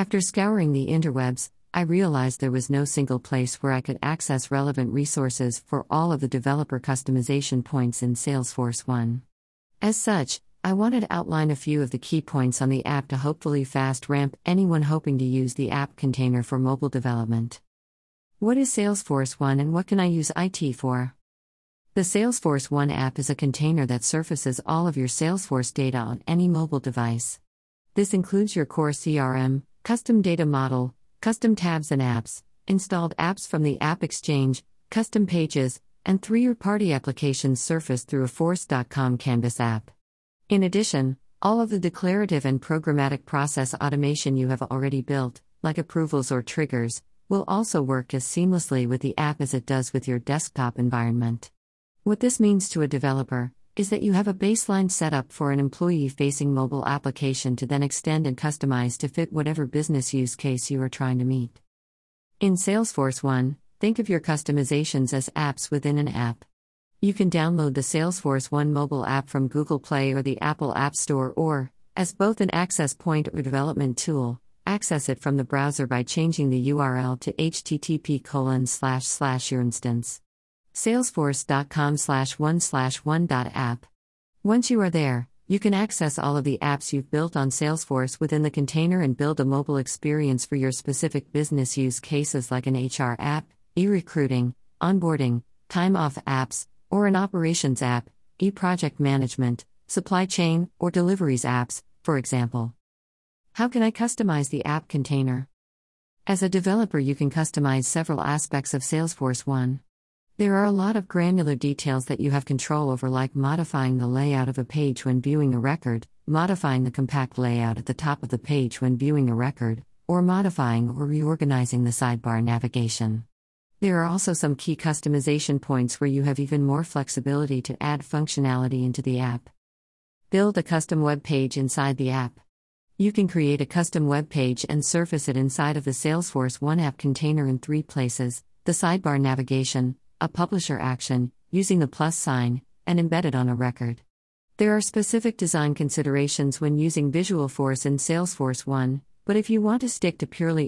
After scouring the interwebs, I realized there was no single place where I could access relevant resources for all of the developer customization points in Salesforce One. As such, I wanted to outline a few of the key points on the app to hopefully fast ramp anyone hoping to use the app container for mobile development. What is Salesforce One and what can I use IT for? The Salesforce One app is a container that surfaces all of your Salesforce data on any mobile device. This includes your core CRM, custom data model, custom tabs and apps, installed apps from the App Exchange, custom pages, and third-party applications surfaced through a Force.com Canvas app. In addition, all of the declarative and programmatic process automation you have already built, like approvals or triggers, will also work as seamlessly with the app as it does with your desktop environment. What this means to a developer is that you have a baseline setup for an employee-facing mobile application to then extend and customize to fit whatever business use case you are trying to meet. In Salesforce One, think of your customizations as apps within an app. You can download the Salesforce One mobile app from Google Play or the Apple App Store or, as both an access point or development tool, access it from the browser by changing the URL to http:// your instance. Salesforce.com/one/one.app. Once you are there, you can access all of the apps you've built on Salesforce within the container and build a mobile experience for your specific business use cases like an HR app, e-recruiting, onboarding, time-off apps, or an operations app, e-project management, supply chain, or deliveries apps, for example. How can I customize the app container? As a developer, you can customize several aspects of Salesforce One. There are a lot of granular details that you have control over, like modifying the layout of a page when viewing a record, modifying the compact layout at the top of the page when viewing a record, or modifying or reorganizing the sidebar navigation. There are also some key customization points where you have even more flexibility to add functionality into the app. Build a custom web page inside the app. You can create a custom web page and surface it inside of the Salesforce One app container in 3 places: the sidebar navigation, a publisher action, using the plus sign, and embedded on a record. There are specific design considerations when using Visualforce in Salesforce One, but if you want to stick to purely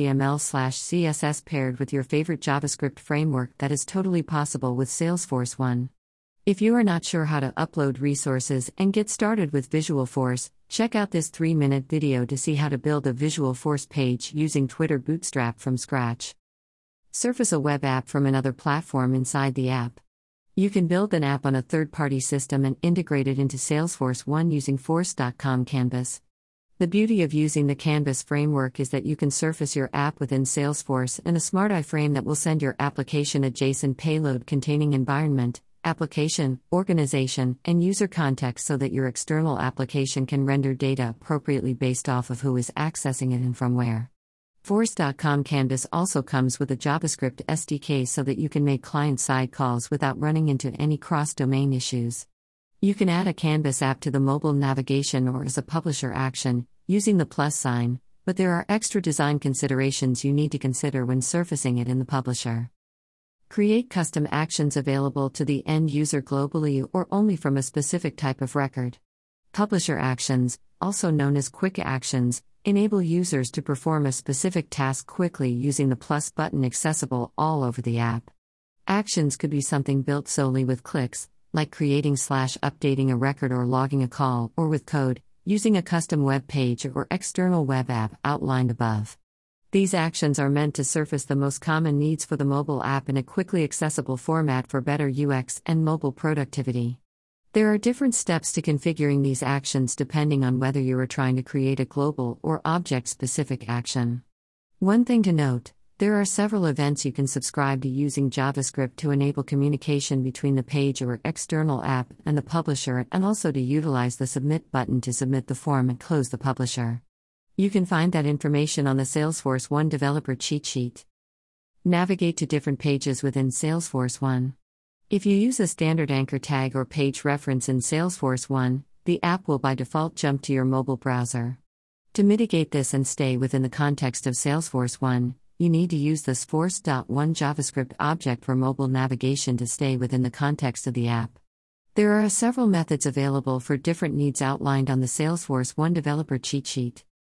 HTML/CSS paired with your favorite JavaScript framework, that is totally possible with Salesforce One. If you are not sure how to upload resources and get started with Visualforce, check out this 3-minute video to see how to build a Visualforce page using Twitter Bootstrap from scratch. Surface a web app from another platform inside the app. You can build an app on a third-party system and integrate it into Salesforce One using Force.com Canvas. The beauty of using the Canvas framework is that you can surface your app within Salesforce in a smart iframe that will send your application a JSON payload containing environment, application, organization, and user context so that your external application can render data appropriately based off of who is accessing it and from where. Force.com Canvas also comes with a JavaScript SDK so that you can make client-side calls without running into any cross-domain issues. You can add a Canvas app to the mobile navigation or as a publisher action, using the plus sign, but there are extra design considerations you need to consider when surfacing it in the publisher. Create custom actions available to the end user globally or only from a specific type of record. Publisher actions, also known as quick actions, enable users to perform a specific task quickly using the plus button accessible all over the app. Actions could be something built solely with clicks, like creating/updating a record or logging a call, or with code, using a custom web page or external web app outlined above. These actions are meant to surface the most common needs for the mobile app in a quickly accessible format for better UX and mobile productivity. There are different steps to configuring these actions depending on whether you are trying to create a global or object-specific action. One thing to note: there are several events you can subscribe to using JavaScript to enable communication between the page or external app and the publisher, and also to utilize the Submit button to submit the form and close the publisher. You can find that information on the Salesforce One developer cheat sheet. Navigate to different pages within Salesforce One. If you use a standard anchor tag or page reference in Salesforce One, the app will by default jump to your mobile browser. To mitigate this and stay within the context of Salesforce One, you need to use this Force.one JavaScript object for mobile navigation to stay within the context of the app. There are several methods available for different needs outlined on the Salesforce One developer cheat sheet.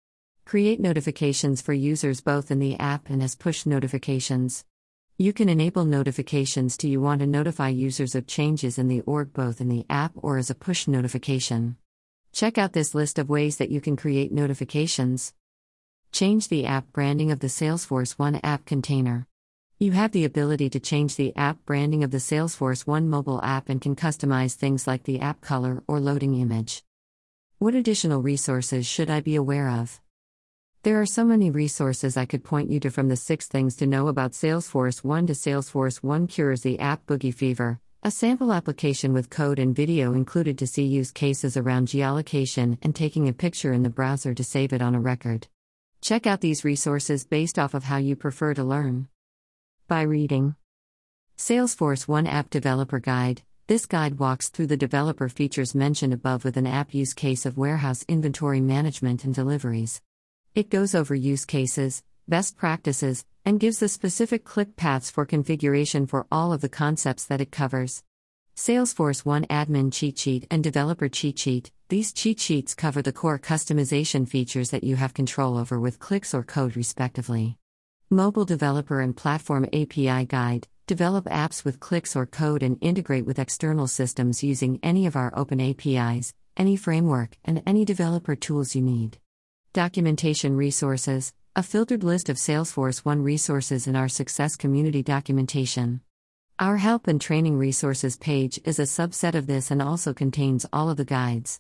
Create notifications for users both in the app and as push notifications. You can enable notifications to you want to notify users of changes in the org both in the app or as a push notification. Check out this list of ways that you can create notifications. Change the app branding of the Salesforce One app container. You have the ability to change the app branding of the Salesforce One mobile app and can customize things like the app color or loading image. What additional resources should I be aware of? There are so many resources I could point you to, from the 6 things to know about Salesforce One to Salesforce One cures the app boogie fever, a sample application with code and video included to see use cases around geolocation and taking a picture in the browser to save it on a record. Check out these resources based off of how you prefer to learn. By reading Salesforce One App Developer Guide. This guide walks through the developer features mentioned above with an app use case of warehouse inventory management and deliveries. It goes over use cases, best practices, and gives the specific click paths for configuration for all of the concepts that it covers. Salesforce One Admin Cheat Sheet and Developer Cheat Sheet. These cheat sheets cover the core customization features that you have control over with clicks or code respectively. Mobile Developer and Platform API Guide. Develop apps with clicks or code and integrate with external systems using any of our open APIs, any framework, and any developer tools you need. Documentation resources. A filtered list of Salesforce One resources in our Success Community documentation. Our help and training resources page is a subset of this and also contains all of the guides.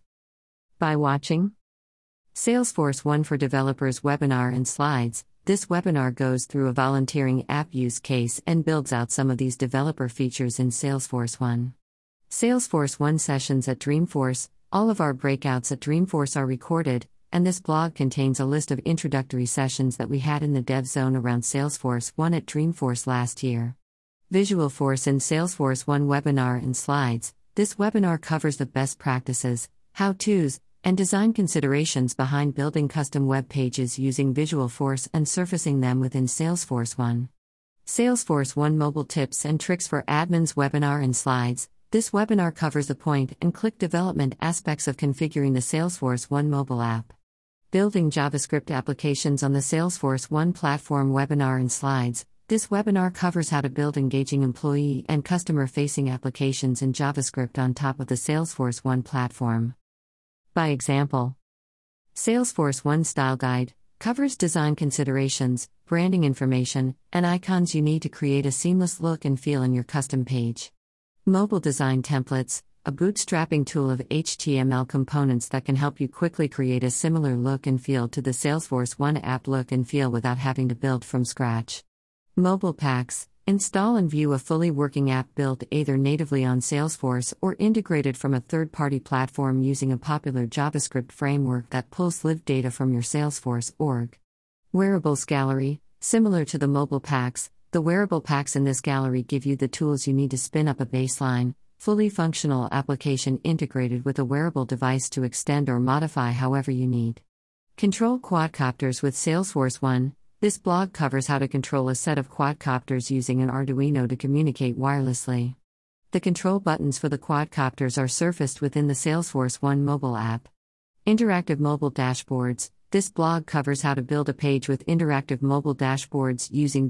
By watching Salesforce One for Developers webinar and slides. This webinar goes through a volunteering app use case and builds out some of these developer features in Salesforce One. Salesforce One sessions at Dreamforce. All of our breakouts at Dreamforce are recorded, and this blog contains a list of introductory sessions that we had in the dev zone around Salesforce One at Dreamforce last year. Visualforce in Salesforce One webinar and slides. This webinar covers the best practices, how-tos, and design considerations behind building custom web pages using Visualforce and surfacing them within Salesforce One. Salesforce One mobile tips and tricks for admins webinar and slides. This webinar covers the point-and-click development aspects of configuring the Salesforce One mobile app. Building JavaScript applications on the Salesforce One platform webinar and slides. This webinar covers how to build engaging employee and customer-facing applications in JavaScript on top of the Salesforce One platform. By example, Salesforce One Style Guide covers design considerations, branding information, and icons you need to create a seamless look and feel in your custom page. Mobile Design Templates, a bootstrapping tool of HTML components that can help you quickly create a similar look and feel to the Salesforce One app look and feel without having to build from scratch. Mobile Packs. Install and view a fully working app built either natively on Salesforce or integrated from a third-party platform using a popular JavaScript framework that pulls live data from your Salesforce org. Wearables Gallery. Similar to the mobile packs, the wearable packs in this gallery give you the tools you need to spin up a baseline, fully functional application integrated with a wearable device to extend or modify however you need. Control quadcopters with Salesforce One. This blog covers how to control a set of quadcopters using an Arduino to communicate wirelessly. The control buttons for the quadcopters are surfaced within the Salesforce One mobile app. Interactive mobile dashboards. This blog covers how to build a page with interactive mobile dashboards using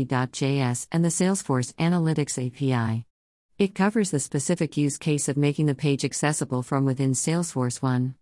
D3.js and the Salesforce Analytics API. It covers the specific use case of making the page accessible from within Salesforce One.